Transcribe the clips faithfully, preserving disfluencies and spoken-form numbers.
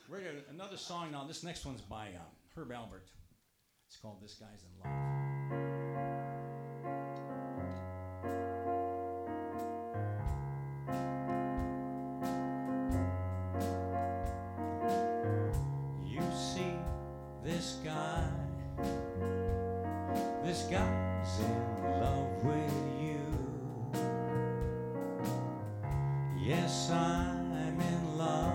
We're gonna another song now. This next one's by uh, Herb Alpert. It's called "This Guy's in Love." You see, this guy, this guy's in love with you. Yes, I'm in love.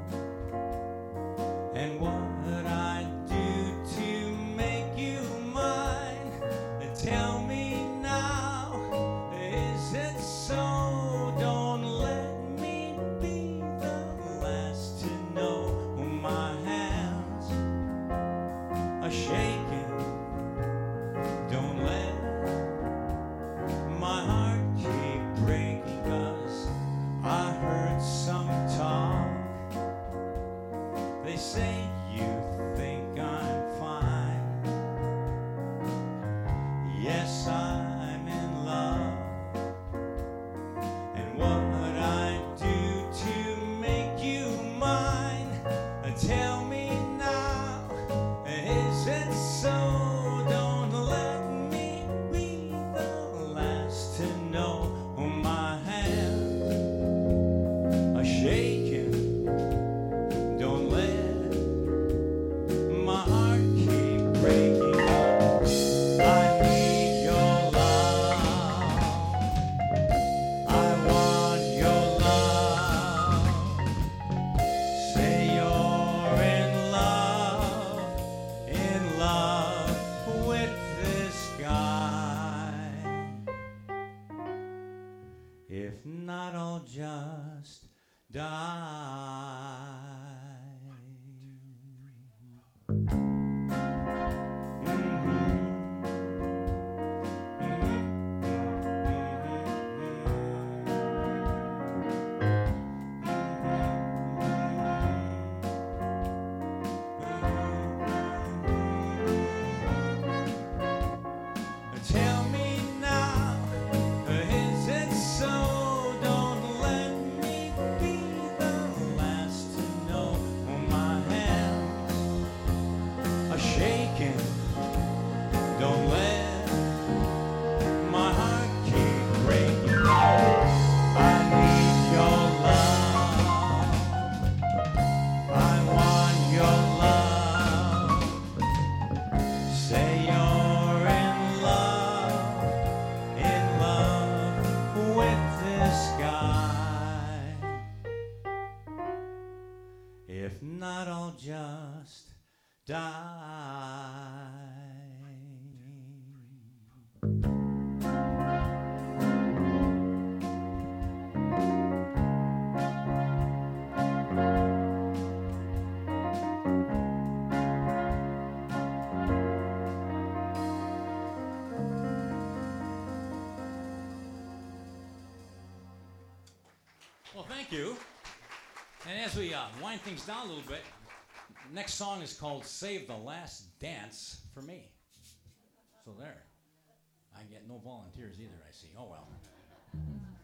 And what would I do to make you mine? Tell me now, is it so? Don't let me be the last to know. My hands are shaking. Don't let my heart keep breaking, 'cause I heard some talk. They say you think I'm fine. Yes, I'm in love. And what would I do to make you mine? Tell me now, is it so? Don't let me be the last to know. My hands are shaking. Don't let my heart keep breaking up. I need your love. I want your love. Say you're in love, in love with this guy. If not, I'll just die. Tell me now, is it so? Don't let me be the last to know. My hands are shaking. Don't let my heart keep breaking. I need your love. I want your love. Say you're in love, in love with this guy. If not, I'll just die. Well, thank you. And as we uh, wind things down a little bit, next song is called "Save the Last Dance for Me." So there. I get no volunteers either, I see. Oh well.